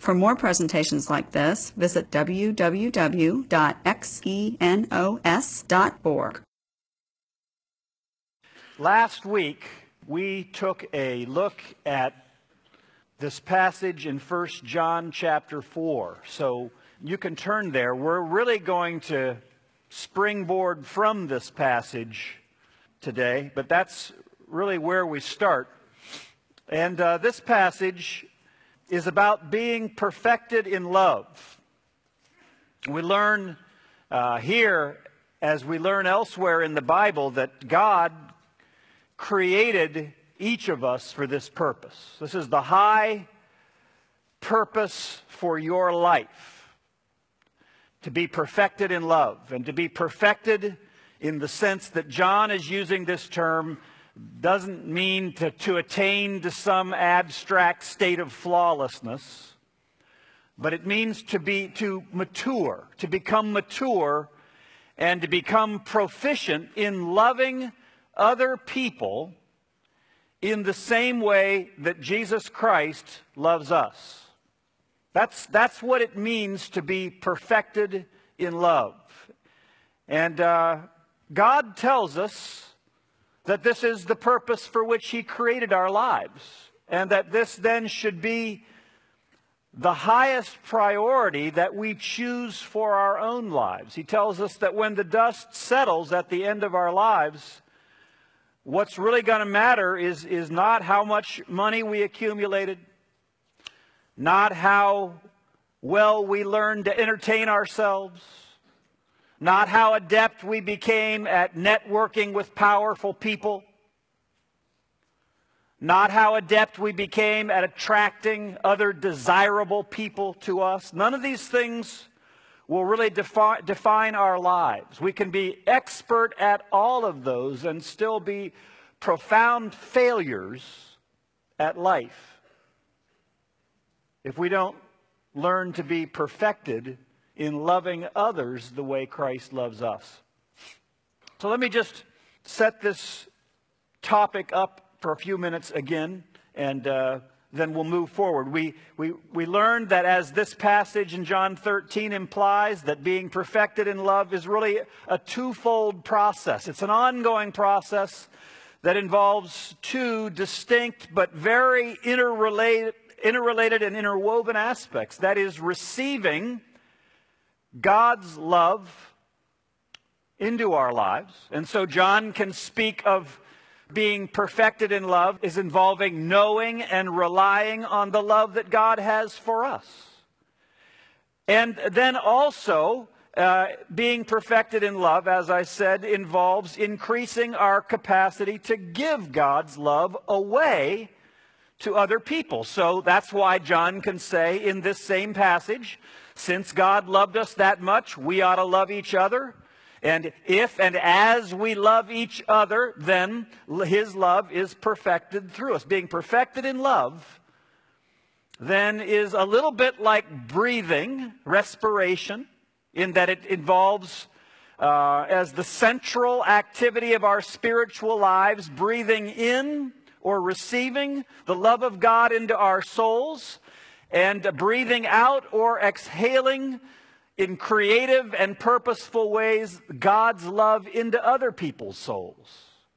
For more presentations like this, visit www.xenos.org. Last week, we took a look at this passage in 1 John chapter 4. So you can turn there. We're really going to springboard from this passage today, but that's really where we start. And this passage is about being perfected in love. We learn here, as we learn elsewhere in the Bible, that God created each of us for this purpose. This is the high purpose for your life, to be perfected in love. And to be perfected in the sense that John is using this term doesn't mean to attain to some abstract state of flawlessness, but it means to mature, to become mature, and to become proficient in loving other people in the same way that Jesus Christ loves us. That's what it means to be perfected in love. And God tells us that this is the purpose for which He created our lives, and that this then should be the highest priority that we choose for our own lives. He tells us that when the dust settles at the end of our lives, what's really going to matter is not how much money we accumulated, not how well we learned to entertain ourselves, not how adept we became at networking with powerful people, not how adept we became at attracting other desirable people to us. None of these things will really define our lives. We can be expert at all of those and still be profound failures at life if we don't learn to be perfected in loving others the way Christ loves us. So let me just set this topic up for a few minutes again, and then we'll move forward. We learned that, as this passage in John 13 implies, that being perfected in love is really a twofold process. It's an ongoing process that involves two distinct but very interrelated and interwoven aspects. That is, receiving God's love into our lives. And so John can speak of being perfected in love is involving knowing and relying on the love that God has for us. And then also, being perfected in love, as I said, involves increasing our capacity to give God's love away to other people. So that's why John can say in this same passage, since God loved us that much, we ought to love each other. And if and as we love each other, then His love is perfected through us. Being perfected in love then is a little bit like breathing, respiration, in that it involves, as the central activity of our spiritual lives, breathing in or receiving the love of God into our souls, and breathing out or exhaling in creative and purposeful ways God's love into other people's souls.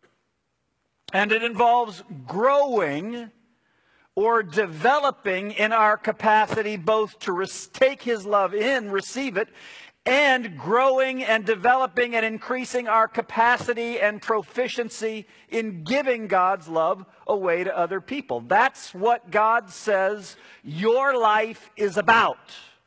And it involves growing or developing in our capacity both to take His love in, receive it, and growing and developing and increasing our capacity and proficiency in giving God's love away to other people. That's what God says your life is about.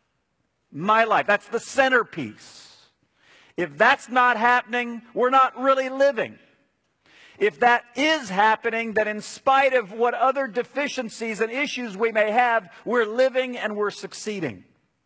My life. That's the centerpiece. If that's not happening, we're not really living. If that is happening, then in spite of what other deficiencies and issues we may have, we're living and we're succeeding.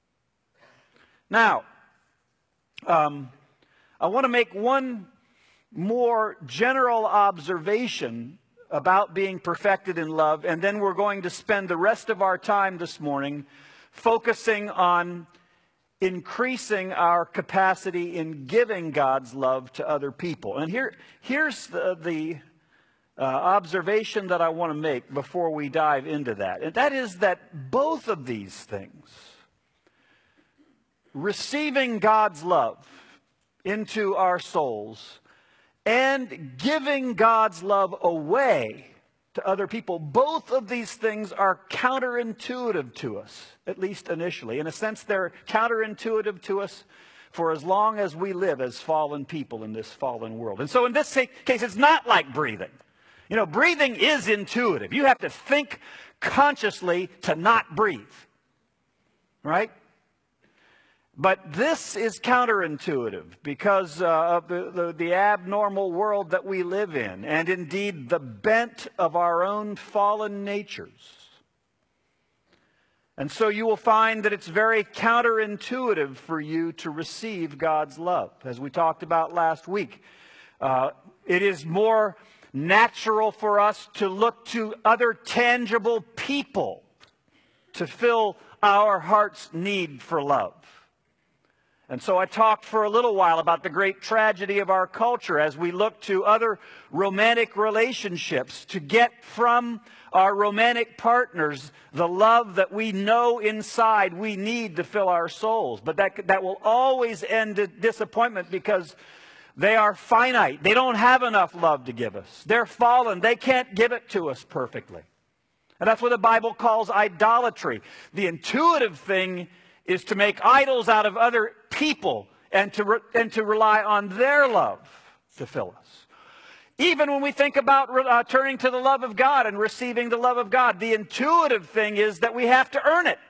Now, I want to make one more general observation about being perfected in love, and then we're going to spend the rest of our time this morning focusing on increasing our capacity in giving God's love to other people. And here's the observation that I want to make before we dive into that. And that is that both of these things, receiving God's love into our souls and giving God's love away to other people, both of these things are counterintuitive to us, at least initially. In a sense, they're counterintuitive to us for as long as we live as fallen people in this fallen world. And so in this case, it's not like breathing. You know, breathing is intuitive. You have to think consciously to not breathe, right? But this is counterintuitive because of the abnormal world that we live in, and indeed the bent of our own fallen natures. And so you will find that it's very counterintuitive for you to receive God's love. As we talked about last week, it is more natural for us to look to other tangible people to fill our heart's need for love. And so I talked for a little while about the great tragedy of our culture as we look to other romantic relationships to get from our romantic partners the love that we know inside we need to fill our souls. But that will always end in disappointment because they are finite. They don't have enough love to give us. They're fallen. They can't give it to us perfectly. And that's what the Bible calls idolatry. The intuitive thing is to make idols out of other people and to rely on their love to fill us. Even when we think about turning to the love of God and receiving the love of God, the intuitive thing is that we have to earn it.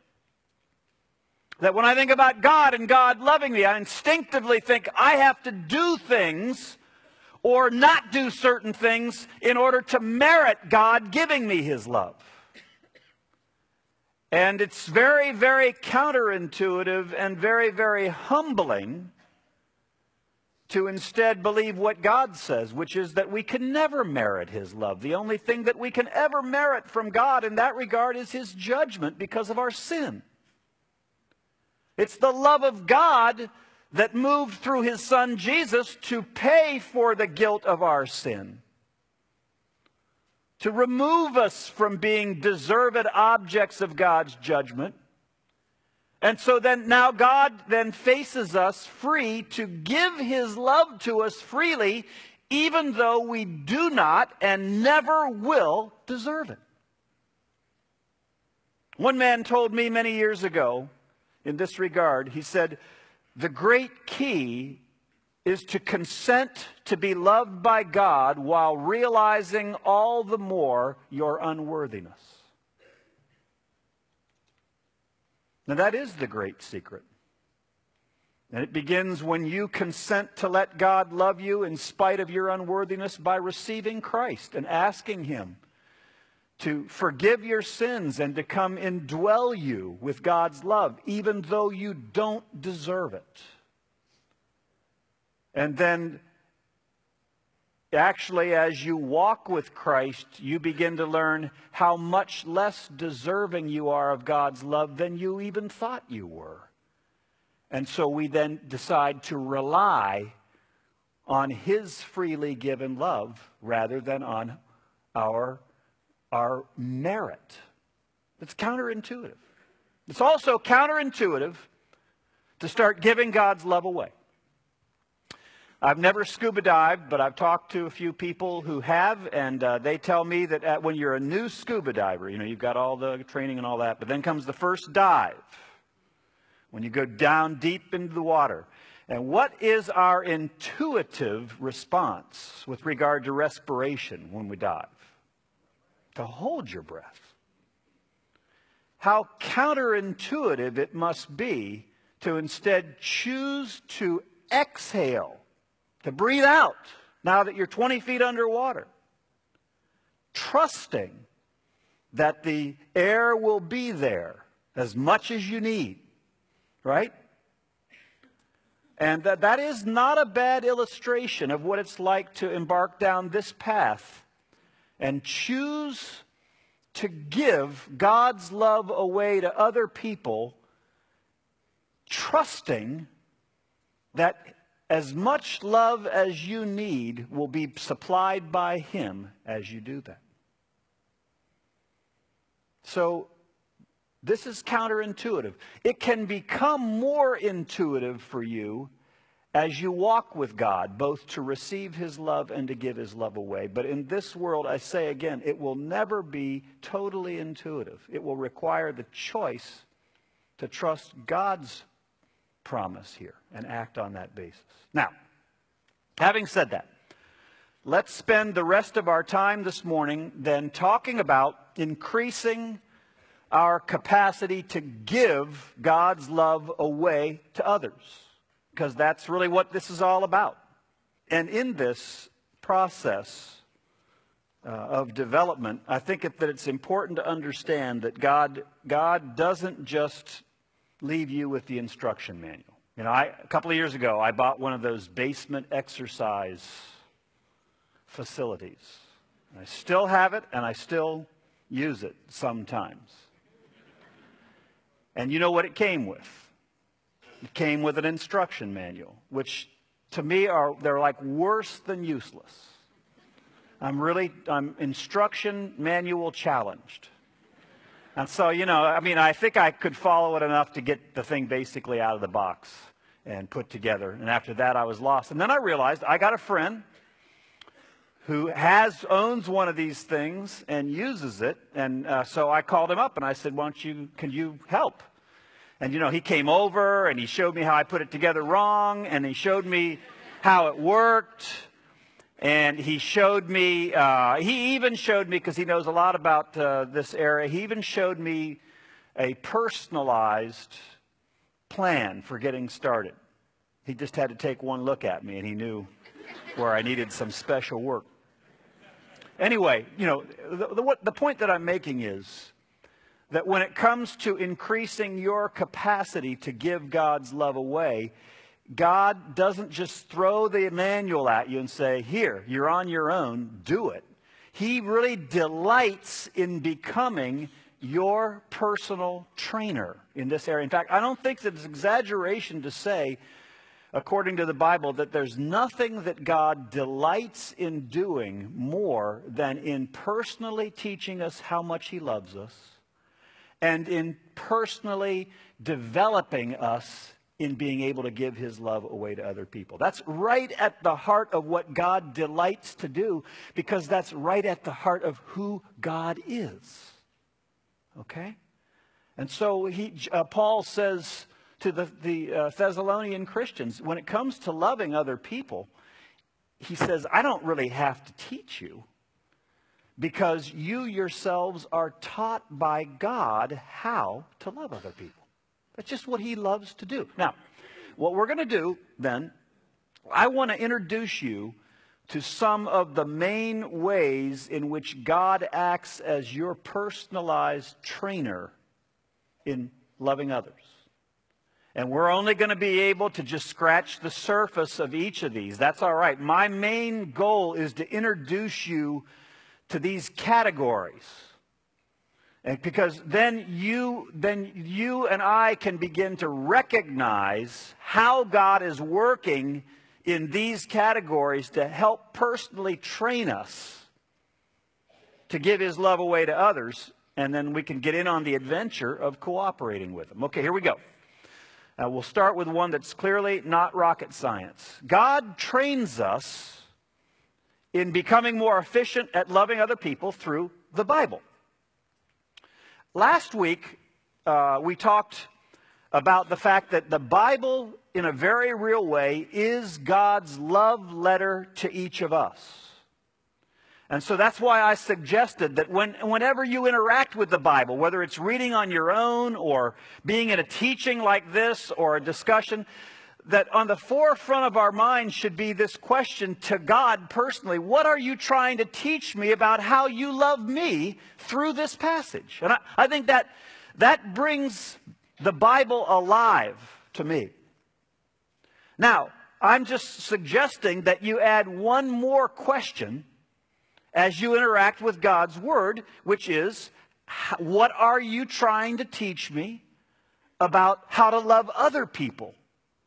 That when I think about God and God loving me, I instinctively think I have to do things or not do certain things in order to merit God giving me His love. And it's very, very counterintuitive and very, very humbling to instead believe what God says, which is that we can never merit His love. The only thing that we can ever merit from God in that regard is His judgment because of our sin. It's the love of God that moved through His Son Jesus to pay for the guilt of our sin, to remove us from being deserved objects of God's judgment. And so then now God then faces us free to give His love to us freely, even though we do not and never will deserve it. One man told me many years ago in this regard, he said, the great key is to consent to be loved by God while realizing all the more your unworthiness. Now that is the great secret. And it begins when you consent to let God love you in spite of your unworthiness by receiving Christ and asking Him to forgive your sins and to come indwell you with God's love, even though you don't deserve it. And then, actually, as you walk with Christ, you begin to learn how much less deserving you are of God's love than you even thought you were. And so we then decide to rely on His freely given love rather than on our merit. It's counterintuitive. It's also counterintuitive to start giving God's love away. I've never scuba dived, but I've talked to a few people who have, and they tell me that when you're a new scuba diver, you know, you've got all the training and all that, but then comes the first dive, when you go down deep into the water. And what is our intuitive response with regard to respiration when we dive? To hold your breath. How counterintuitive it must be to instead choose to exhale, to breathe out now that you're 20 feet underwater, trusting that the air will be there as much as you need, right? And that is not a bad illustration of what it's like to embark down this path and choose to give God's love away to other people, trusting that as much love as you need will be supplied by Him as you do that. So this is counterintuitive. It can become more intuitive for you as you walk with God, both to receive His love and to give His love away. But in this world, I say again, it will never be totally intuitive. It will require the choice to trust God's promise here and act on that basis. Now, having said that, let's spend the rest of our time this morning then talking about increasing our capacity to give God's love away to others, because that's really what this is all about. And in this process of development, I think that it's important to understand that God doesn't just leave you with the instruction manual. You know, a couple of years ago, I bought one of those basement exercise facilities. I still have it, and I still use it sometimes. And you know what it came with? It came with an instruction manual, which to me they're like worse than useless. I'm instruction manual challenged. And so, you know, I mean, I think I could follow it enough to get the thing basically out of the box and put together. And after that, I was lost. And then I realized I got a friend who owns one of these things and uses it. And so I called him up and I said, can you help? And, you know, he came over and he showed me how I put it together wrong. And he showed me how it worked. And he showed me, he even showed me, because he knows a lot about this area, he even showed me a personalized plan for getting started. He just had to take one look at me and he knew where I needed some special work. Anyway, you know, the point that I'm making is that when it comes to increasing your capacity to give God's love away, God doesn't just throw the manual at you and say, here, you're on your own, do it. He really delights in becoming your personal trainer in this area. In fact, I don't think that it's exaggeration to say, according to the Bible, that there's nothing that God delights in doing more than in personally teaching us how much He loves us and in personally developing us in being able to give His love away to other people. That's right at the heart of what God delights to do, because that's right at the heart of who God is. Okay? And so Paul says to the Thessalonian Christians, when it comes to loving other people, he says, I don't really have to teach you, because you yourselves are taught by God how to love other people. That's just what He loves to do. Now, what we're going to do then, I want to introduce you to some of the main ways in which God acts as your personalized trainer in loving others. And we're only going to be able to just scratch the surface of each of these. That's all right. My main goal is to introduce you to these categories. And because then you and I can begin to recognize how God is working in these categories to help personally train us to give His love away to others. And then we can get in on the adventure of cooperating with Him. Okay, here we go. We'll start with one that's clearly not rocket science. God trains us in becoming more efficient at loving other people through the Bible. Last week, we talked about the fact that the Bible, in a very real way, is God's love letter to each of us. And so that's why I suggested that whenever you interact with the Bible, whether it's reading on your own or being in a teaching like this or a discussion, that on the forefront of our minds should be this question to God personally: what are you trying to teach me about how you love me through this passage? And I think that brings the Bible alive to me. Now, I'm just suggesting that you add one more question as you interact with God's Word, which is, what are you trying to teach me about how to love other people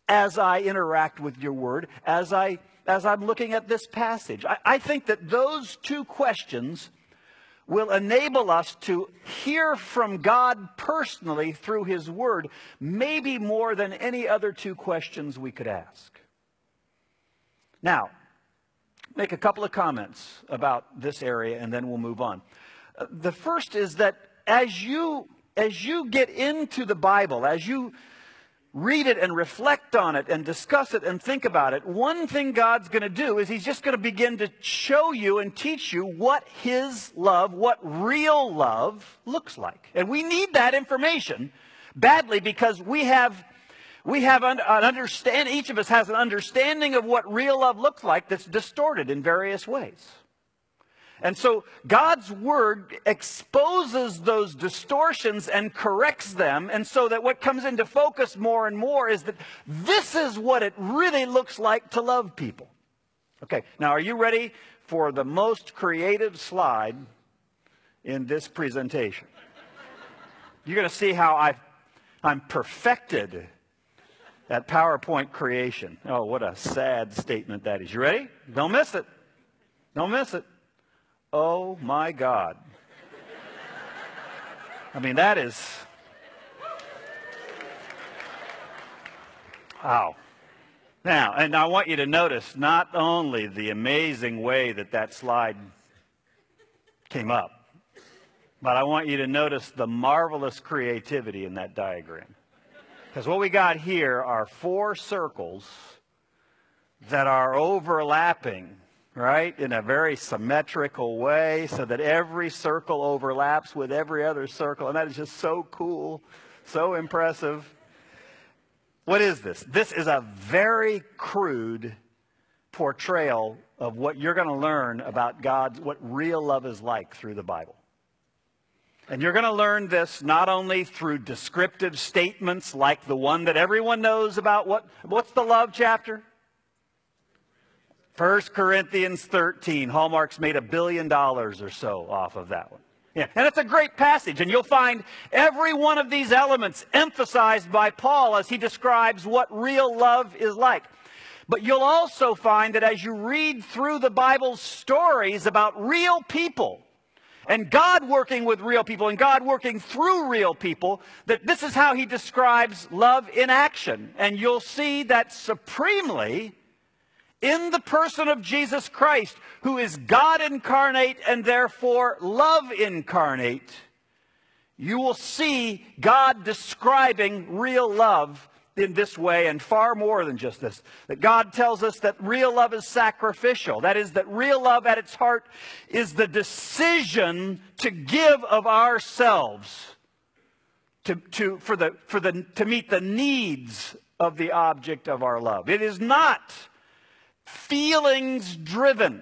as I interact with your word, as I'm looking at this passage? I think that those two questions will enable us to hear from God personally through his word, maybe more than any other two questions we could ask. Now, make a couple of comments about this area and then we'll move on. The first is that as you get into the Bible, as you read it and reflect on it and discuss it and think about it, one thing God's going to do is he's just going to begin to show you and teach you what his love, what real love looks like. And we need that information badly because we have an understanding, each of us has an understanding of what real love looks like that's distorted in various ways. And so God's word exposes those distortions and corrects them. And so that what comes into focus more and more is that this is what it really looks like to love people. Okay, now are you ready for the most creative slide in this presentation? You're going to see how I'm perfected at PowerPoint creation. Oh, what a sad statement that is. You ready? Don't miss it. Don't miss it. Oh, my God. I mean, that is... Wow. Now, and I want you to notice not only the amazing way that slide came up, but I want you to notice the marvelous creativity in that diagram. Because what we got here are 4 circles that are overlapping, right, in a very symmetrical way so that every circle overlaps with every other circle. And that is just so cool, so impressive. What is this? This is a very crude portrayal of what you're going to learn about God, what real love is like through the Bible. And you're going to learn this not only through descriptive statements like the one that everyone knows about. What's the love chapter? 1 Corinthians 13. Hallmark's made $1 billion or so off of that one. Yeah, and it's a great passage, and you'll find every one of these elements emphasized by Paul as he describes what real love is like. But you'll also find that as you read through the Bible's stories about real people, and God working with real people, and God working through real people, that this is how he describes love in action. And you'll see that supremely in the person of Jesus Christ, who is God incarnate and therefore love incarnate, you will see God describing real love in this way and far more than just this. That God tells us that real love is sacrificial. That is, that real love at its heart is the decision to give of ourselves to meet the needs of the object of our love. It is not feelings driven.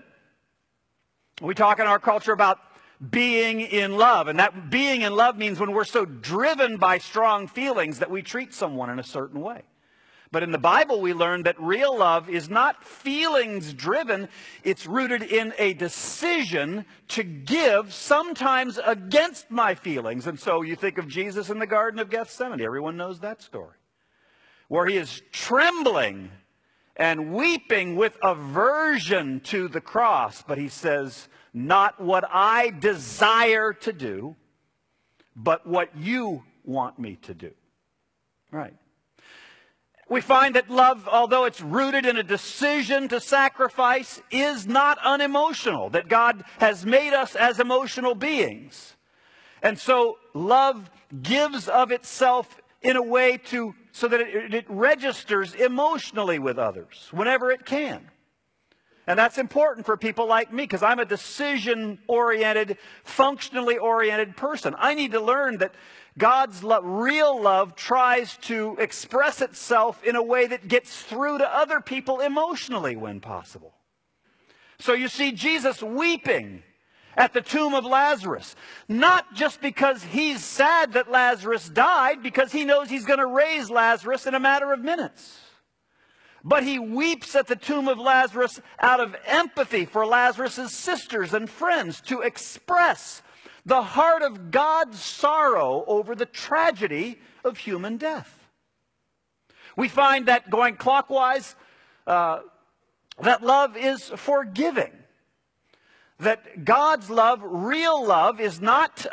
We talk in our culture about being in love, and that being in love means when we're so driven by strong feelings that we treat someone in a certain way. But in the Bible we learn that real love is not feelings driven. It's rooted in a decision to give, sometimes against my feelings. And so you think of Jesus in the Garden of Gethsemane. Everyone knows that story, where he is trembling and weeping with aversion to the cross. But he says, not what I desire to do, but what you want me to do. Right. We find that love, although it's rooted in a decision to sacrifice, is not unemotional. That God has made us as emotional beings. And so love gives of itself in a way so that it registers emotionally with others whenever it can. And that's important for people like me because I'm a decision-oriented, functionally oriented person. I need to learn that God's real love tries to express itself in a way that gets through to other people emotionally when possible. So you see Jesus weeping at the tomb of Lazarus, not just because he's sad that Lazarus died, because he knows he's going to raise Lazarus in a matter of minutes. But he weeps at the tomb of Lazarus out of empathy for Lazarus' sisters and friends, to express the heart of God's sorrow over the tragedy of human death. We find that going clockwise, that love is forgiving. That God's love, real love, is not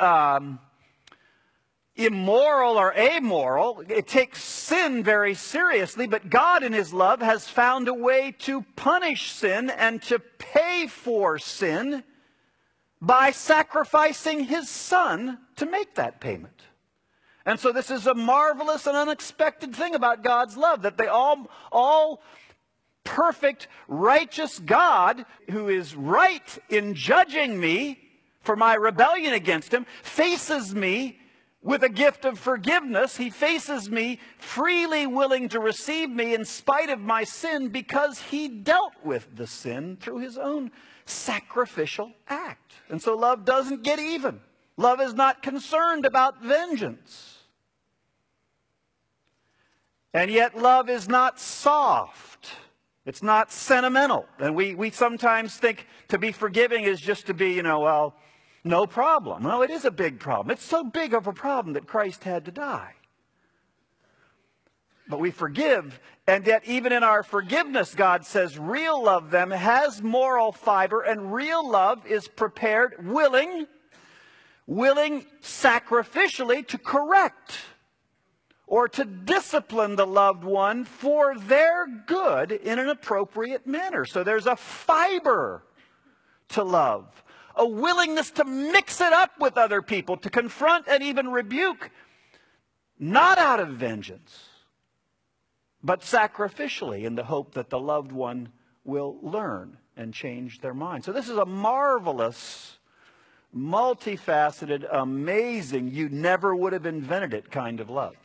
immoral or amoral. It takes sin very seriously, but God in His love has found a way to punish sin and to pay for sin by sacrificing His Son to make that payment. And so this is a marvelous and unexpected thing about God's love, that the all perfect, righteous God, who is right in judging me for my rebellion against Him, faces me with a gift of forgiveness. He faces me freely willing to receive me in spite of my sin, because He dealt with the sin through His own sacrificial act. And so love doesn't get even. Love is not concerned about vengeance. And yet love is not soft. It's not sentimental. And we sometimes think to be forgiving is just to be, well, no problem. No, it is a big problem. It's so big of a problem that Christ had to die. But we forgive, and yet even in our forgiveness, God says real love then has moral fiber, and real love is prepared, willing sacrificially to correct or to discipline the loved one for their good in an appropriate manner. So there's a fiber to love, a willingness to mix it up with other people, to confront and even rebuke, not out of vengeance, but sacrificially, in the hope that the loved one will learn and change their mind. So this is a marvelous, multifaceted, amazing, you never would have invented it kind of love.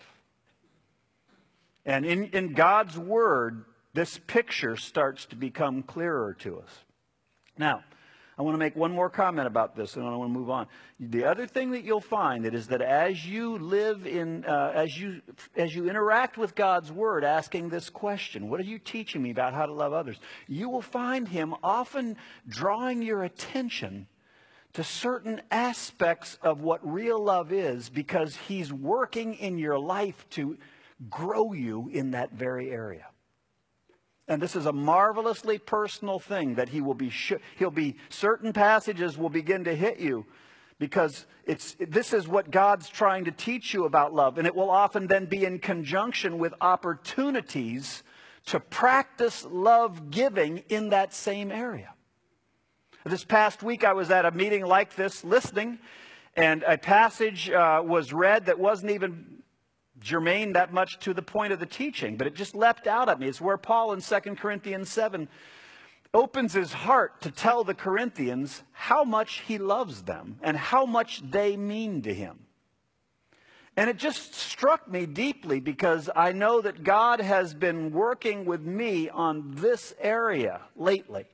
And in God's Word, this picture starts to become clearer to us. Now, I want to make one more comment about this, and then I want to move on. The other thing that you'll find is that as you live in, as you interact with God's Word, asking this question, what are you teaching me about how to love others? You will find Him often drawing your attention to certain aspects of what real love is, because He's working in your life to grow you in that very area. And this is a marvelously personal thing that he'll be certain passages will begin to hit you, because this is what God's trying to teach you about love, and it will often then be in conjunction with opportunities to practice love giving in that same area. This past week I was at a meeting like this listening, and a passage was read that wasn't even germane that much to the point of the teaching, but it just leapt out at me. It's where Paul in 2 Corinthians 7 opens his heart to tell the Corinthians how much he loves them and how much they mean to him. And it just struck me deeply, because I know that God has been working with me on this area lately.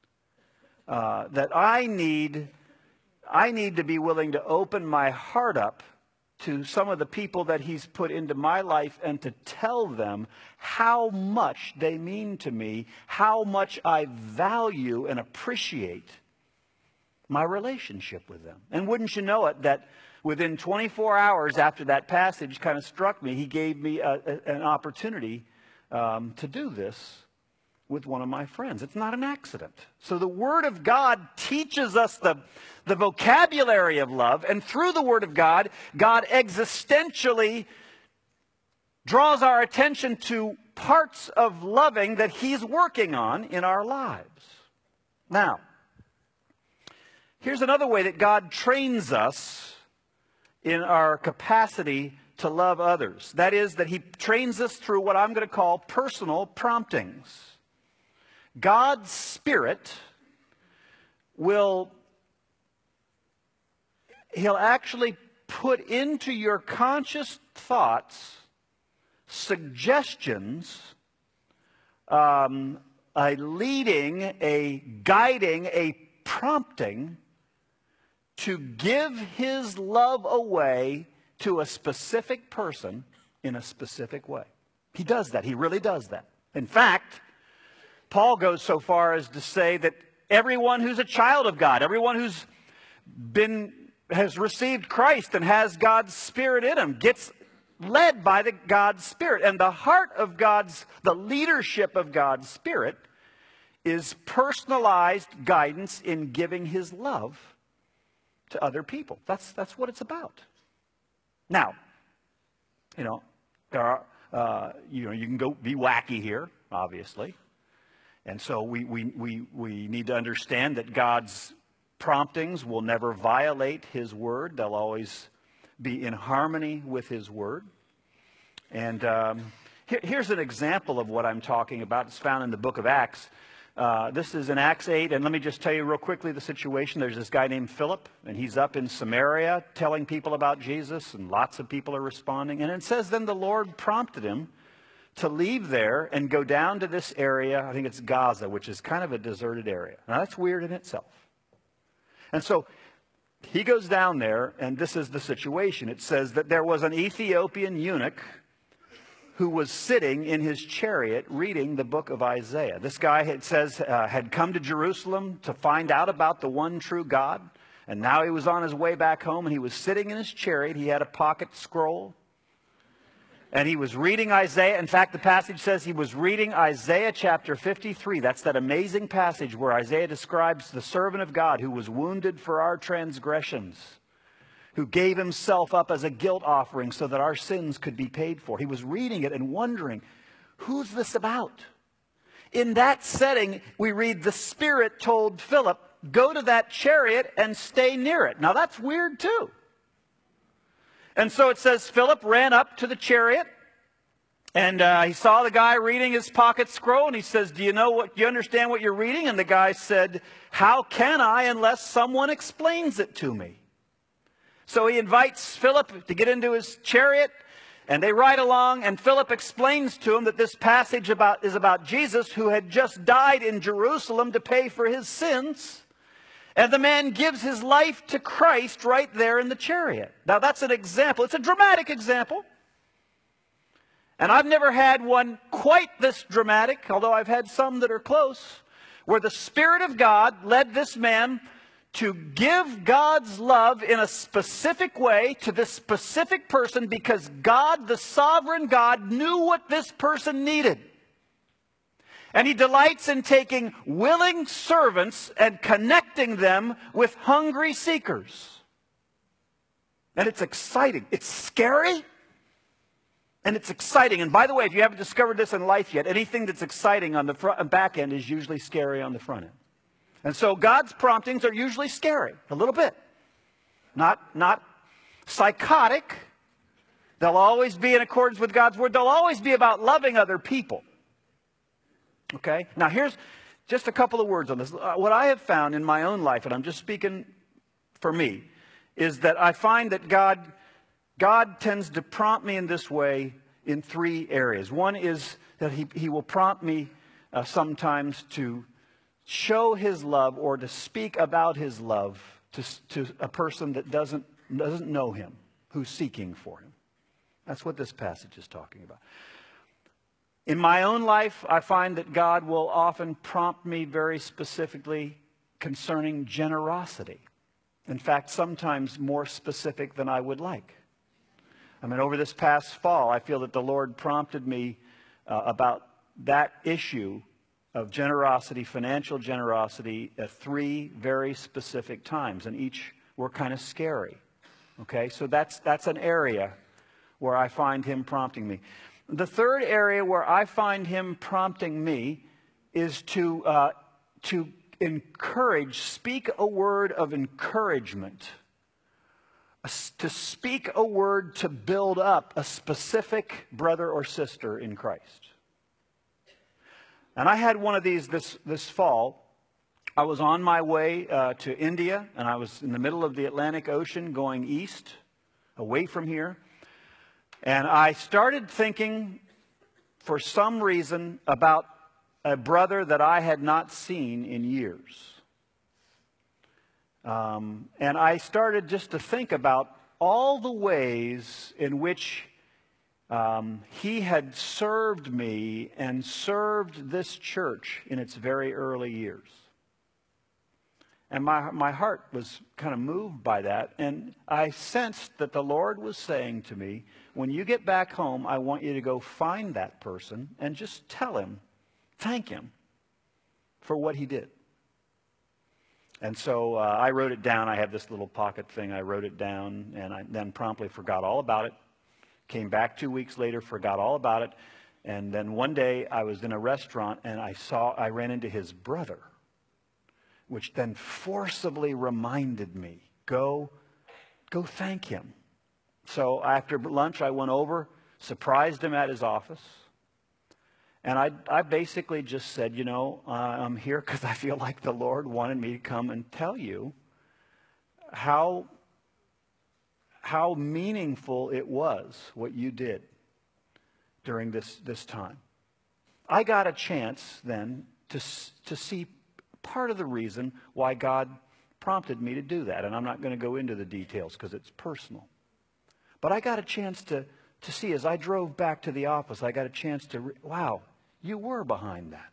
That I need to be willing to open my heart up to some of the people that He's put into my life, and to tell them how much they mean to me, how much I value and appreciate my relationship with them. And wouldn't you know it, that within 24 hours after that passage kind of struck me, He gave me an opportunity to do this with one of my friends. It's not an accident. So the Word of God teaches us the vocabulary of love, and through the Word of God, God existentially draws our attention to parts of loving that He's working on in our lives. Now, here's another way that God trains us in our capacity to love others. That is, that He trains us through what I'm going to call personal promptings. God's Spirit He'll actually put into your conscious thoughts suggestions, a leading, a guiding, a prompting to give His love away to a specific person in a specific way. He does that. He really does that. In fact, Paul goes so far as to say that everyone who's a child of God, everyone has received Christ and has God's Spirit in him, gets led by God's Spirit. And the heart of the leadership of God's Spirit is personalized guidance in giving his love to other people. That's what it's about. Now, there are, you can go be wacky here, obviously. And so we need to understand that God's promptings will never violate his word. They'll always be in harmony with his word. And here's an example of what I'm talking about. It's found in the book of Acts. This is in Acts 8, and let me just tell you real quickly the situation. There's this guy named Philip, and he's up in Samaria telling people about Jesus, and lots of people are responding. And it says, then the Lord prompted him to leave there and go down to this area, I think it's Gaza, which is kind of a deserted area. Now, that's weird in itself. And so he goes down there, and this is the situation. It says that there was an Ethiopian eunuch who was sitting in his chariot reading the book of Isaiah. This guy, it says, had come to Jerusalem to find out about the one true God. And now he was on his way back home, and he was sitting in his chariot. He had a pocket scroll. And he was reading Isaiah. In fact, the passage says he was reading Isaiah chapter 53. That's that amazing passage where Isaiah describes the servant of God who was wounded for our transgressions, who gave himself up as a guilt offering so that our sins could be paid for. He was reading it and wondering, who's this about? In that setting, we read the Spirit told Philip, go to that chariot and stay near it. Now that's weird too. And so it says Philip ran up to the chariot, and he saw the guy reading his pocket scroll, and he says, do you understand what you're reading? And the guy said, how can I unless someone explains it to me? So he invites Philip to get into his chariot, and they ride along, and Philip explains to him that this passage is about Jesus, who had just died in Jerusalem to pay for his sins. And the man gives his life to Christ right there in the chariot. Now that's an example. It's a dramatic example. And I've never had one quite this dramatic, although I've had some that are close, where the Spirit of God led this man to give God's love in a specific way to this specific person because God, the sovereign God, knew what this person needed. And he delights in taking willing servants and connecting them with hungry seekers. And it's exciting. It's scary. And it's exciting. And by the way, if you haven't discovered this in life yet, anything that's exciting on the front and back end is usually scary on the front end. And so God's promptings are usually scary, a little bit. Not psychotic. They'll always be in accordance with God's word. They'll always be about loving other people. Okay? Now here's just a couple of words on this. What I have found in my own life, and I'm just speaking for me, is that I find that God tends to prompt me in this way in three areas. One is that he will prompt me sometimes to show his love or to speak about his love to a person that doesn't know him, who's seeking for him. That's what this passage is talking about. In my own life, I find that God will often prompt me very specifically concerning generosity. In fact, sometimes more specific than I would like. I mean, over this past fall, I feel that the Lord prompted me about that issue of generosity, financial generosity, at three very specific times, and each were kind of scary. Okay, so that's an area where I find him prompting me. The third area where I find him prompting me is to encourage, speak a word of encouragement, to speak a word to build up a specific brother or sister in Christ. And I had one of these this fall. I was on my way to India, and I was in the middle of the Atlantic Ocean going east, away from here. And I started thinking, for some reason, about a brother that I had not seen in years. And I started just to think about all the ways in which he had served me and served this church in its very early years. And my heart was kind of moved by that. And I sensed that the Lord was saying to me, when you get back home, I want you to go find that person and just tell him, thank him for what he did. And so I wrote it down. I have this little pocket thing. I wrote it down, and I then promptly forgot all about it. Came back 2 weeks later, forgot all about it. And then one day I was in a restaurant, and I ran into his brother, which then forcibly reminded me, go thank him. So after lunch, I went over, surprised him at his office. And I basically just said, you know, I'm here because I feel like the Lord wanted me to come and tell you how meaningful it was what you did during this time. I got a chance then to see part of the reason why God prompted me to do that. And I'm not going to go into the details because it's personal. But I got a chance to see, as I drove back to the office, I got a chance to, wow, you were behind that.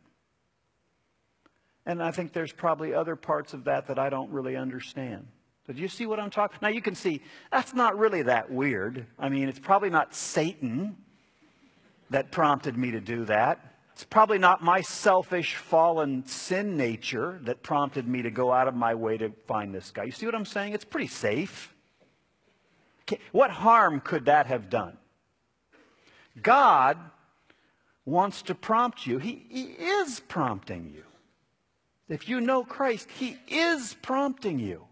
And I think there's probably other parts of that I don't really understand. But do you see what I'm talking? Now you can see, that's not really that weird. I mean, it's probably not Satan that prompted me to do that. It's probably not my selfish, fallen sin nature that prompted me to go out of my way to find this guy. You see what I'm saying? It's pretty safe. What harm could that have done? God wants to prompt you. He is prompting you. If you know Christ, He is prompting you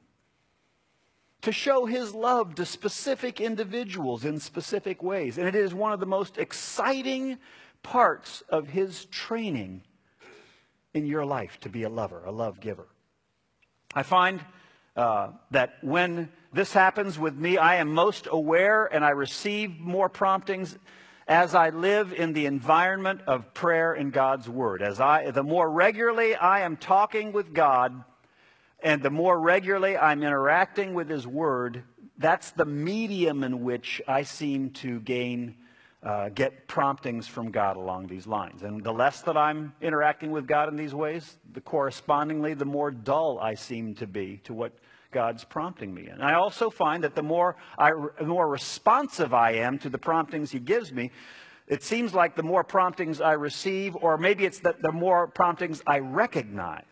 to show His love to specific individuals in specific ways. And it is one of the most exciting parts of His training in your life to be a lover, a love giver. I find that when this happens with me, I am most aware and I receive more promptings as I live in the environment of prayer and God's Word. The more regularly I am talking with God and the more regularly I'm interacting with His Word, that's the medium in which I seem to get promptings from God along these lines. And the less that I'm interacting with God in these ways, correspondingly, the more dull I seem to be to what God's prompting me. And I also find that the more responsive I am to the promptings He gives me, it seems like the more promptings I receive, or maybe it's that the more promptings I recognize.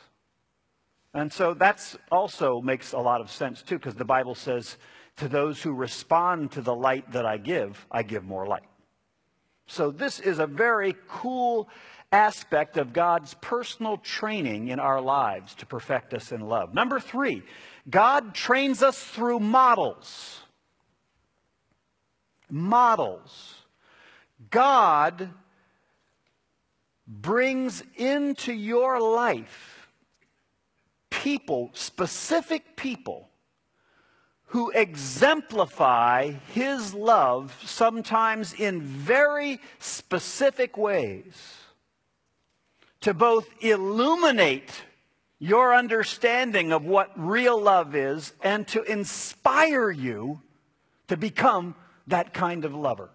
And so that's also makes a lot of sense too, because the Bible says, to those who respond to the light that I give more light. So this is a very cool aspect of God's personal training in our lives to perfect us in love. Number 3, God trains us through models. Models. God brings into your life people, specific people, who exemplify His love sometimes in very specific ways to both illuminate your understanding of what real love is and to inspire you to become that kind of lover.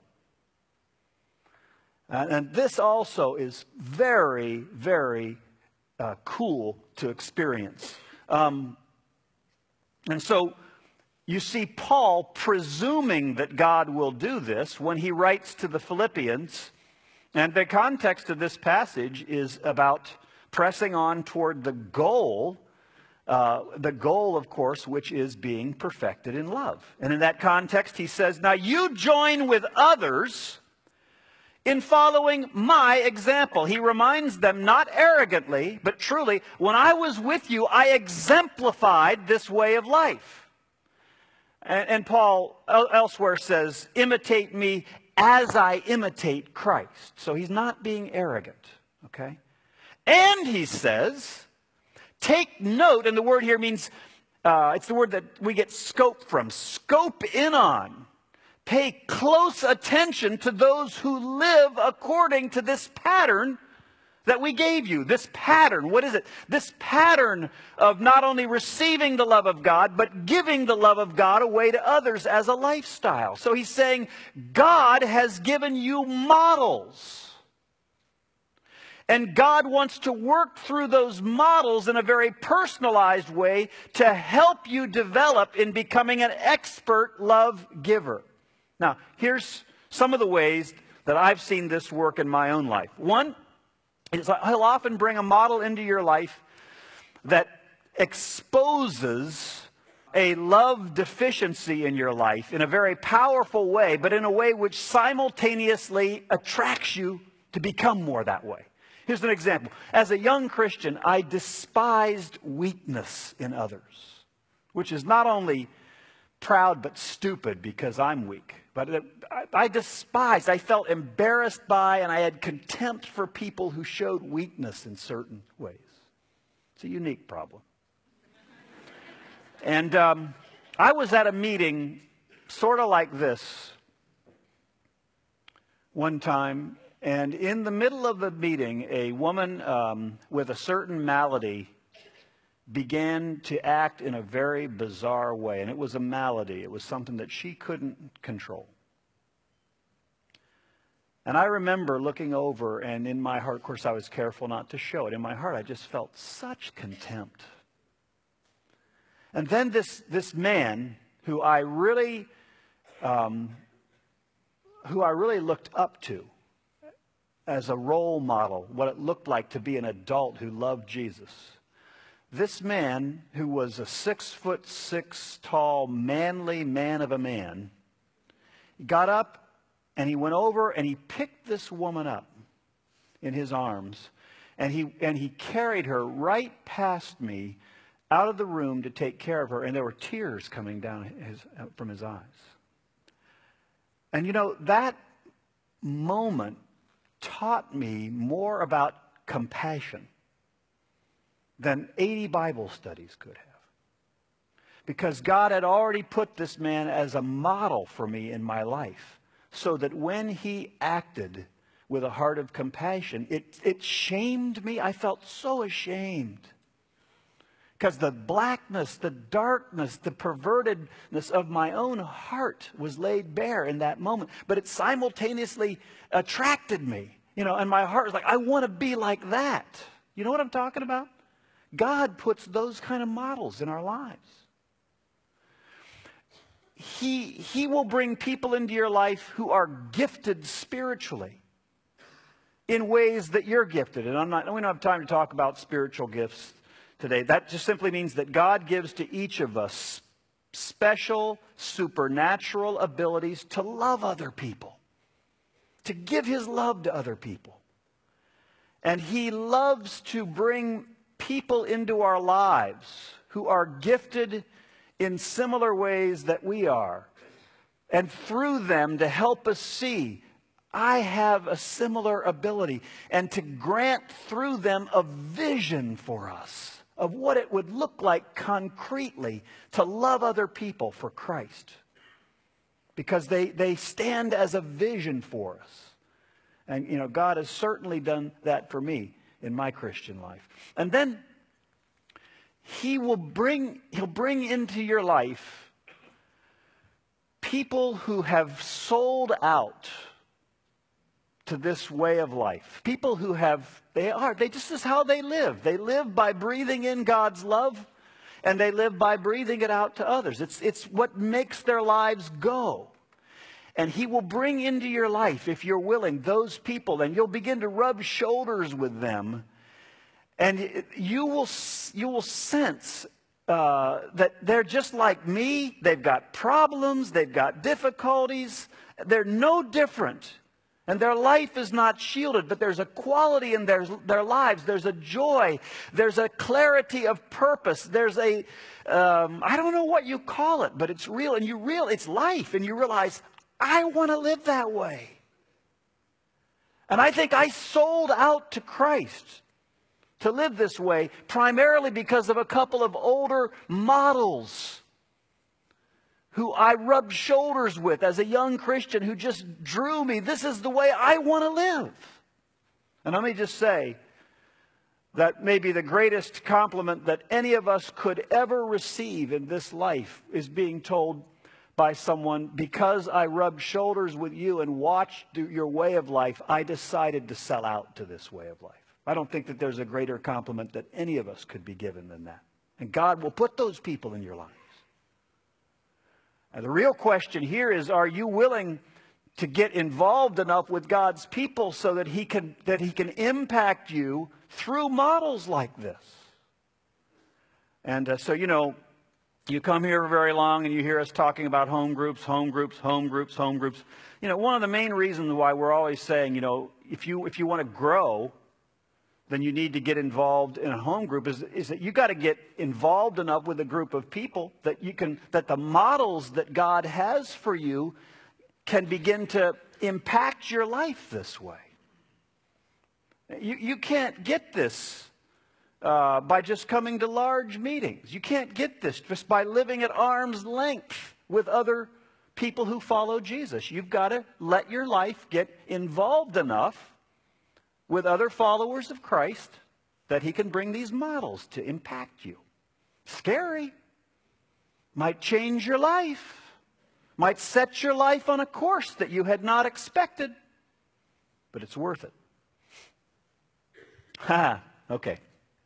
And this also is very, very cool to experience. And so you see Paul presuming that God will do this when he writes to the Philippians. And the context of this passage is about pressing on toward the goal, of course, which is being perfected in love. And in that context, he says, now you join with others in following my example. He reminds them, not arrogantly, but truly, when I was with you, I exemplified this way of life. And Paul elsewhere says, imitate me as I imitate Christ. So he's not being arrogant, okay? And he says, take note, and the word here means, it's the word that we get scope from. Scope in on. Pay close attention to those who live according to this pattern that we gave you. This pattern, what is it? This pattern of not only receiving the love of God, but giving the love of God away to others as a lifestyle. So he's saying, God has given you models. And God wants to work through those models in a very personalized way to help you develop in becoming an expert love giver. Now, here's some of the ways that I've seen this work in my own life. One is He'll often bring a model into your life that exposes a love deficiency in your life in a very powerful way, but in a way which simultaneously attracts you to become more that way. Here's an example. As a young Christian, I despised weakness in others, which is not only proud but stupid because I'm weak. But I felt embarrassed by, and I had contempt for people who showed weakness in certain ways. It's a unique problem. And I was at a meeting sort of like this one time, and in the middle of the meeting, a woman with a certain malady began to act in a very bizarre way. And it was a malady. It was something that she couldn't control. And I remember looking over, and in my heart, of course, I was careful not to show it. In my heart, I just felt such contempt. And then this man who I really looked up to as a role model, what it looked like to be an adult who loved Jesus. This man, who was a 6'6" tall, manly man of a man, got up and he went over and he picked this woman up in his arms, and he carried her right past me out of the room to take care of her, and there were tears coming down from his eyes. And you know, that moment taught me more about compassion than 80 Bible studies could have. Because God had already put this man as a model for me in my life, so that when he acted with a heart of compassion, it shamed me. I felt so ashamed. Because the blackness, the darkness, the pervertedness of my own heart was laid bare in that moment. But it simultaneously attracted me. You know, and my heart was like, I want to be like that. You know what I'm talking about? God puts those kind of models in our lives. He will bring people into your life who are gifted spiritually in ways that you're gifted. And we don't have time to talk about spiritual gifts today. That just simply means that God gives to each of us special supernatural abilities to love other people, to give His love to other people. And He loves to bring people into our lives who are gifted in similar ways that we are, and through them to help us see, I have a similar ability, and to grant through them a vision for us of what it would look like concretely to love other people for Christ, because they stand as a vision for us. And you know, God has certainly done that for me in my Christian life. And then He'll bring into your life people who have sold out to this way of life. People who this is how they live. They live by breathing in God's love, and they live by breathing it out to others. It's what makes their lives go. And He will bring into your life, if you're willing, those people, and you'll begin to rub shoulders with them. And you will sense that they're just like me. They've got problems. They've got difficulties. They're no different. And their life is not shielded, but there's a quality in their lives. There's a joy. There's a clarity of purpose. There's I don't know what you call it, but it's real. And it's life. And you realize, I want to live that way. And I think I sold out to Christ to live this way, primarily because of a couple of older models who I rubbed shoulders with as a young Christian, who just drew me. This is the way I want to live. And let me just say that maybe the greatest compliment that any of us could ever receive in this life is being told by someone, because I rubbed shoulders with you and watched your way of life, I decided to sell out to this way of life. I don't think that there's a greater compliment that any of us could be given than that. And God will put those people in your lives. And the real question here is, are you willing to get involved enough with God's people so that He can impact you through models like this? And so, you come here very long and you hear us talking about home groups, home groups, home groups, home groups. One of the main reasons why we're always saying, if you want to grow, then you need to get involved in a home group is that you got to get involved enough with a group of people that the models that God has for you can begin to impact your life this way. You can't get this by just coming to large meetings. You can't get this just by living at arm's length with other people who follow Jesus. You've got to let your life get involved enough with other followers of Christ that He can bring these models to impact you. Scary. Might change your life. Might set your life on a course that you had not expected. But it's worth it. Okay.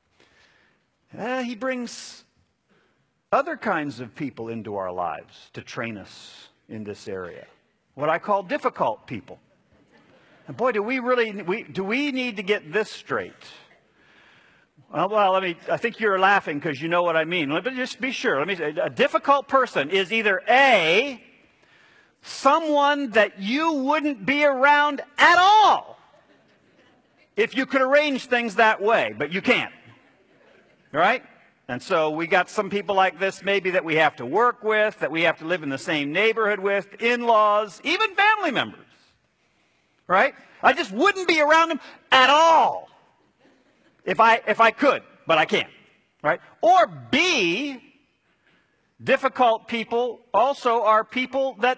He brings other kinds of people into our lives to train us in this area. What I call difficult people. And boy, do we need to get this straight. Well, I think you're laughing because you know what I mean. Let me just be sure. Let me say, a difficult person is either A, someone that you wouldn't be around at all if you could arrange things that way, but you can't. All right? And so we got some people like this maybe that we have to work with, that we have to live in the same neighborhood with, in-laws, even family members. Right? I just wouldn't be around them at all if I could, but I can't. Right? Or B, difficult people also are people that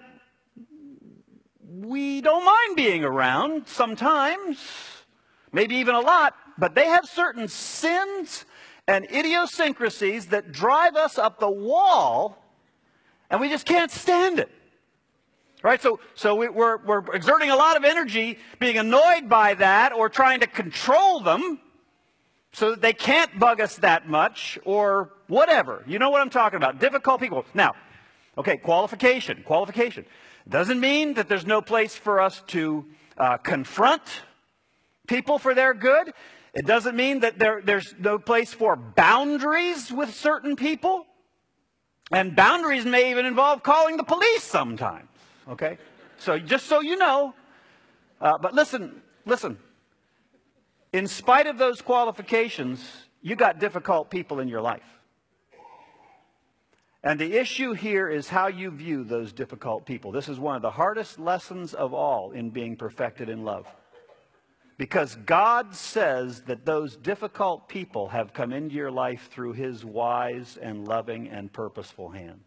we don't mind being around sometimes, maybe even a lot, but they have certain sins and idiosyncrasies that drive us up the wall, and we just can't stand it. Right? So we're exerting a lot of energy being annoyed by that or trying to control them so that they can't bug us that much or whatever. You know what I'm talking about. Difficult people. Now, okay, qualification. Doesn't mean that there's no place for us to confront people for their good. It doesn't mean that there's no place for boundaries with certain people. And boundaries may even involve calling the police sometimes. Okay? So just so you know. But listen. In spite of those qualifications, you got difficult people in your life. And the issue here is how you view those difficult people. This is one of the hardest lessons of all in being perfected in love. Because God says that those difficult people have come into your life through His wise and loving and purposeful hands.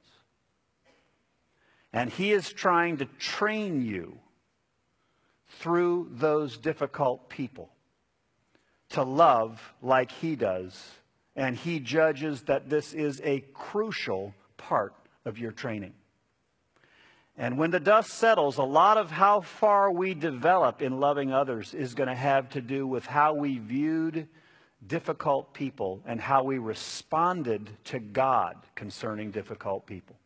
And He is trying to train you through those difficult people to love like He does. And He judges that this is a crucial part of your training. And when the dust settles, a lot of how far we develop in loving others is going to have to do with how we viewed difficult people and how we responded to God concerning difficult people.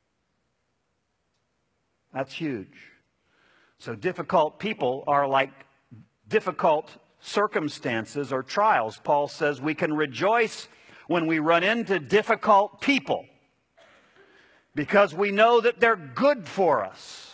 That's huge. So difficult people are like difficult circumstances or trials. Paul says we can rejoice when we run into difficult people because we know that they're good for us.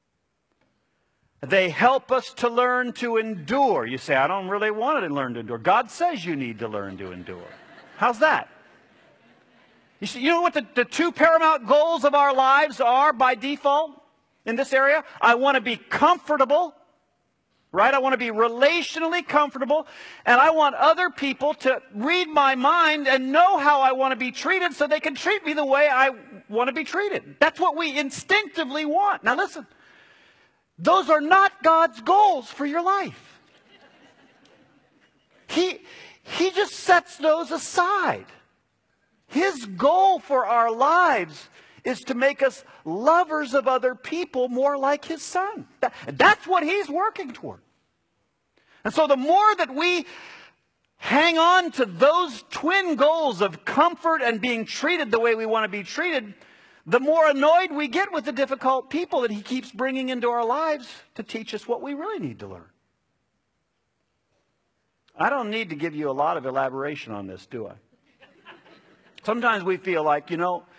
They help us to learn to endure. You say, I don't really want to learn to endure. God says you need to learn to endure. How's that? You know what the two paramount goals of our lives are by default in this area? I want to be comfortable. Right? I want to be relationally comfortable, and I want other people to read my mind and know how I want to be treated so they can treat me the way I want to be treated. That's what we instinctively want. Now listen, those are not God's goals for your life. He just sets those aside. His goal for our lives is to make us lovers of other people more like His Son. That's what He's working toward. And so the more that we hang on to those twin goals of comfort and being treated the way we want to be treated, the more annoyed we get with the difficult people that he keeps bringing into our lives to teach us what we really need to learn. I don't need to give you a lot of elaboration on this, do I? Sometimes we feel like,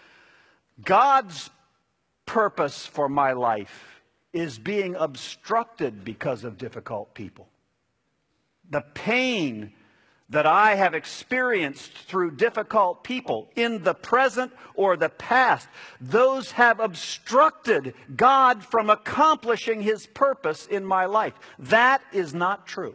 God's purpose for my life is being obstructed because of difficult people. The pain that I have experienced through difficult people in the present or the past, those have obstructed God from accomplishing his purpose in my life. That is not true.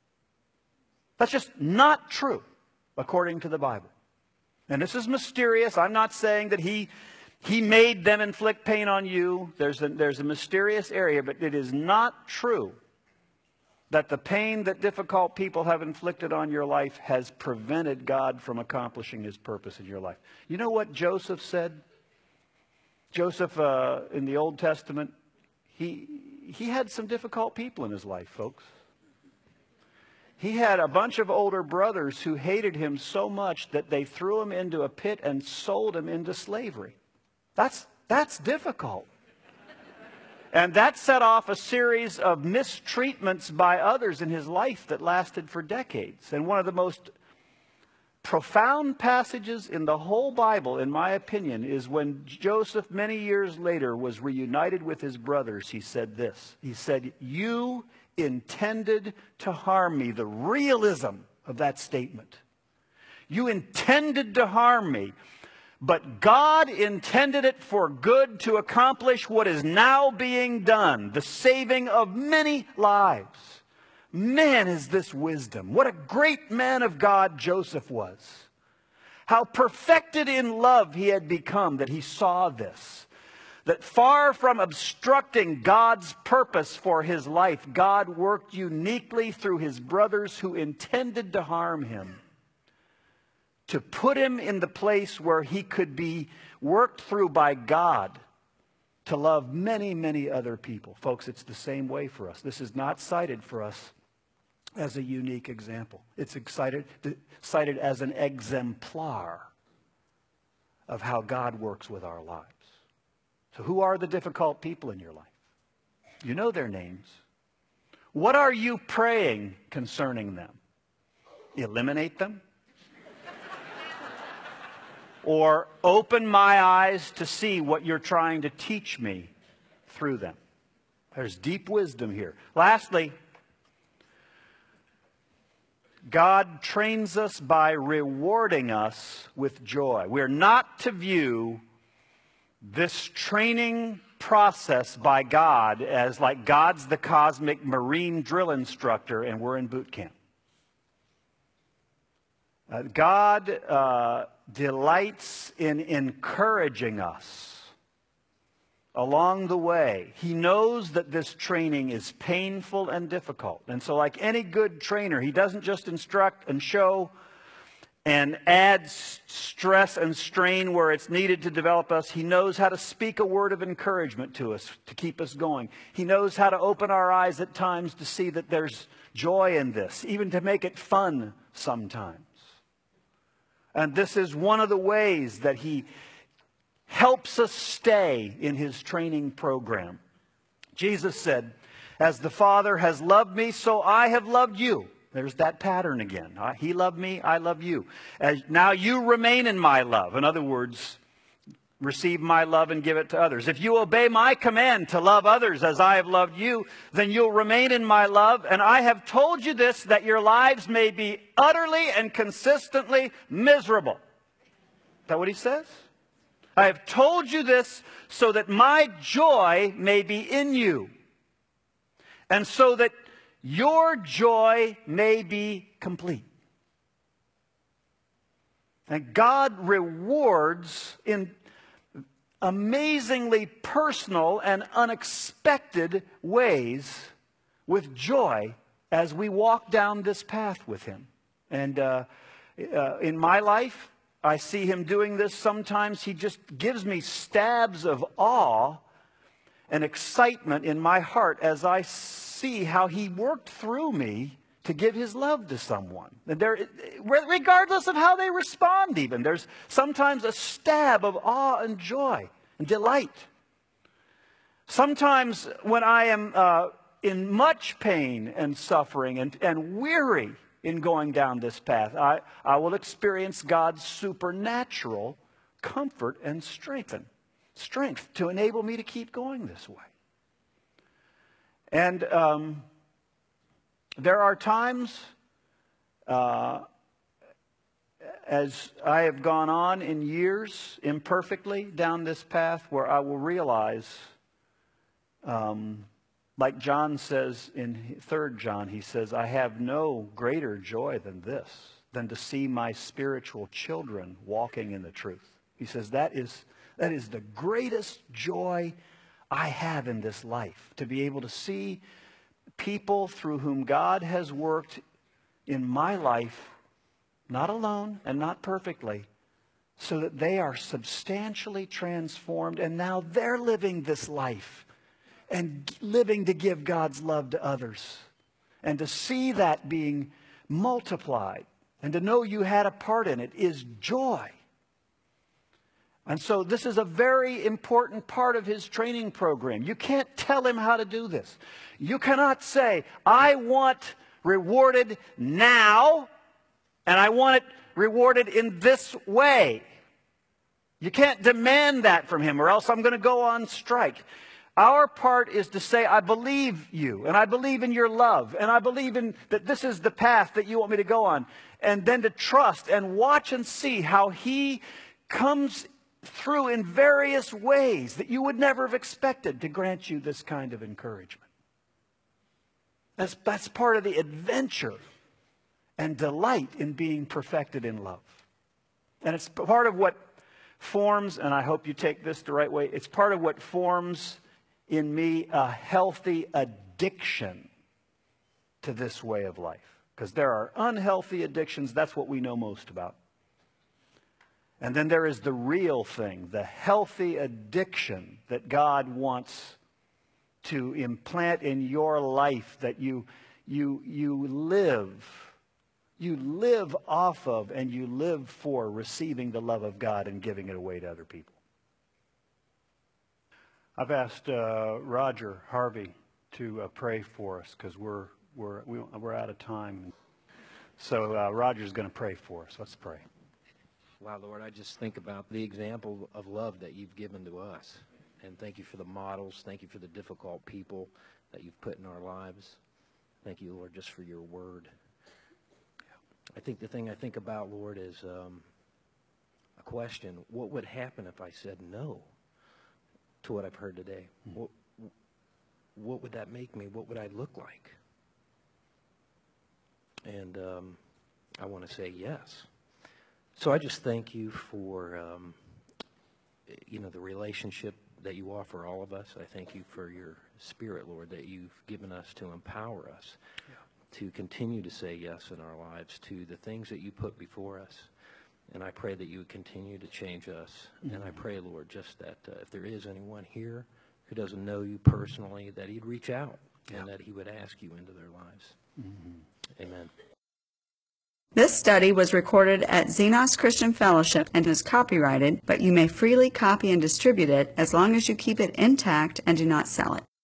That's just not true according to the Bible. And this is mysterious. I'm not saying that he made them inflict pain on you. There's a mysterious area, but it is not true that the pain that difficult people have inflicted on your life has prevented God from accomplishing his purpose in your life. You know what Joseph said? Joseph, in the Old Testament, he had some difficult people in his life, folks. He had a bunch of older brothers who hated him so much that they threw him into a pit and sold him into slavery. That's difficult. And that set off a series of mistreatments by others in his life that lasted for decades. And one of the most profound passages in the whole Bible, in my opinion, is when Joseph, many years later, was reunited with his brothers. He said this. He said, "You intended to harm me." The realism of that statement. You intended to harm me, but God intended it for good to accomplish what is now being done, the saving of many lives. Man, is this wisdom. What a great man of God Joseph was. How perfected in love he had become that he saw this. That far from obstructing God's purpose for his life, God worked uniquely through his brothers who intended to harm him, to put him in the place where he could be worked through by God to love many, many other people. Folks, it's the same way for us. This is not cited for us as a unique example. It's cited as an exemplar of how God works with our lives. So who are the difficult people in your life? You know their names. What are you praying concerning them? Eliminate them? Or open my eyes to see what you're trying to teach me through them? There's deep wisdom here. Lastly, God trains us by rewarding us with joy. We're not to view this training process by God as like God's the cosmic marine drill instructor and we're in boot camp. God delights in encouraging us along the way. He knows that this training is painful and difficult. And so like any good trainer, he doesn't just instruct and show and add stress and strain where it's needed to develop us. He knows how to speak a word of encouragement to us to keep us going. He knows how to open our eyes at times to see that there's joy in this, even to make it fun sometimes. And this is one of the ways that he helps us stay in his training program. Jesus said, "As the Father has loved me, so I have loved you." There's that pattern again. He loved me, I love you. Now you remain in my love. In other words, receive my love and give it to others. If you obey my command to love others as I have loved you, then you'll remain in my love. And I have told you this, that your lives may be utterly and consistently miserable. Is that what he says? I have told you this so that my joy may be in you, and so that your joy may be complete. And God rewards in amazingly personal and unexpected ways with joy as we walk down this path with him. And in my life, I see him doing this. Sometimes he just gives me stabs of awe and excitement in my heart as I see how he worked through me to give his love to someone. And regardless of how they respond even, there's sometimes a stab of awe and joy and delight. Sometimes when I am in much pain and suffering and weary in going down this path, I will experience God's supernatural comfort and strength to enable me to keep going this way. And there are times, as I have gone on in years imperfectly down this path, where I will realize, like John says in 3 John, he says, I have no greater joy than this, than to see my spiritual children walking in the truth. He says, that is the greatest joy I have in this life, to be able to see people through whom God has worked in my life, not alone and not perfectly, so that they are substantially transformed, and now they're living this life and living to give God's love to others. And to see that being multiplied and to know you had a part in it is joy. And so this is a very important part of his training program. You can't tell him how to do this. You cannot say, I want rewarded now, and I want it rewarded in this way. You can't demand that from him, or else I'm going to go on strike. Our part is to say, I believe you, and I believe in your love, and I believe in that this is the path that you want me to go on. And then to trust and watch and see how he comes through in various ways that you would never have expected to grant you this kind of encouragement. That's part of the adventure and delight in being perfected in love. And it's part of what forms, and I hope you take this the right way, it's part of what forms in me a healthy addiction to this way of life. Because there are unhealthy addictions, that's what we know most about. And then there is the real thing, the healthy addiction that God wants to implant in your life, that you live off of, and you live for receiving the love of God and giving it away to other people. I've asked Roger Harvey to pray for us because we're out of time. So Roger's going to pray for us. Let's pray. Wow, Lord, I just think about the example of love that you've given to us. And thank you for the models. Thank you for the difficult people that you've put in our lives. Thank you, Lord, just for your word. I think the thing I think about, Lord, is a question. What would happen if I said no to what I've heard today? What would that make me? What would I look like? And I want to say yes. So I just thank you for, the relationship that you offer all of us. I thank you for your Spirit, Lord, that you've given us to empower us to continue to say yes in our lives to the things that you put before us. And I pray that you would continue to change us. And I pray, Lord, just that if there is anyone here who doesn't know you personally, that he'd reach out and that he would ask you into their lives. Amen. This study was recorded at Xenos Christian Fellowship and is copyrighted, but you may freely copy and distribute it as long as you keep it intact and do not sell it.